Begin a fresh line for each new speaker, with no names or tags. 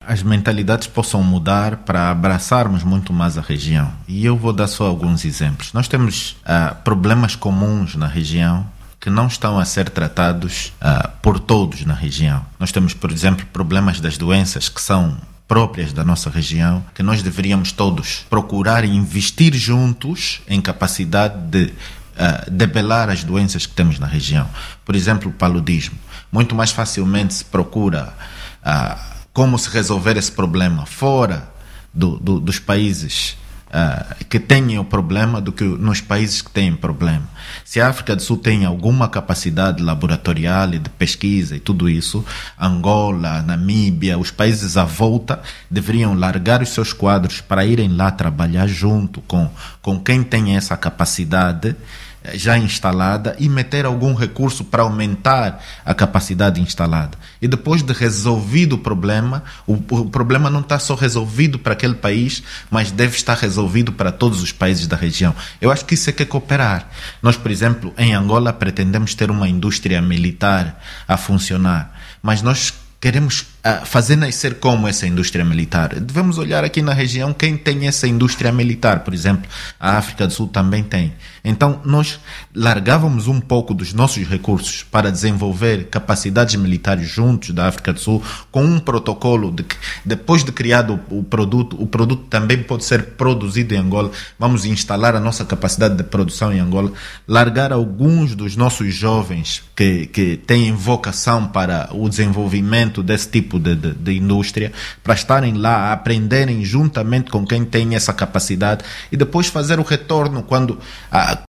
as mentalidades possam mudar para abraçarmos muito mais a região. E eu vou dar só alguns exemplos. Nós temos problemas comuns na região que não estão a ser tratados por todos na região. Nós temos, por exemplo, problemas das doenças que são próprias da nossa região, que nós deveríamos todos procurar investir juntos em capacidade de debelar as doenças que temos na região. Por exemplo, o paludismo. Muito mais facilmente se procura como se resolver esse problema fora dos países que têm o problema do que nos países que têm problema. Se a África do Sul tem alguma capacidade laboratorial e de pesquisa e tudo isso, Angola, Namíbia, os países à volta deveriam largar os seus quadros para irem lá trabalhar junto com quem tem essa capacidade já instalada e meter algum recurso para aumentar a capacidade instalada. E depois de resolvido o problema não está só resolvido para aquele país, mas deve estar resolvido para todos os países da região. Eu acho que isso é que é cooperar. Nós, por exemplo, em Angola pretendemos ter uma indústria militar a funcionar, mas nós queremos fazer nascer como essa indústria militar. Devemos olhar aqui na região quem tem essa indústria militar. Por exemplo, a África do Sul também tem. Então, nós largávamos um pouco dos nossos recursos para desenvolver capacidades militares juntos da África do Sul, com um protocolo de que, depois de criado o produto também pode ser produzido em Angola. Vamos instalar a nossa capacidade de produção em Angola, largar alguns dos nossos jovens que têm vocação para o desenvolvimento desse tipo de indústria, para estarem lá a aprenderem juntamente com quem tem essa capacidade e depois fazer o retorno quando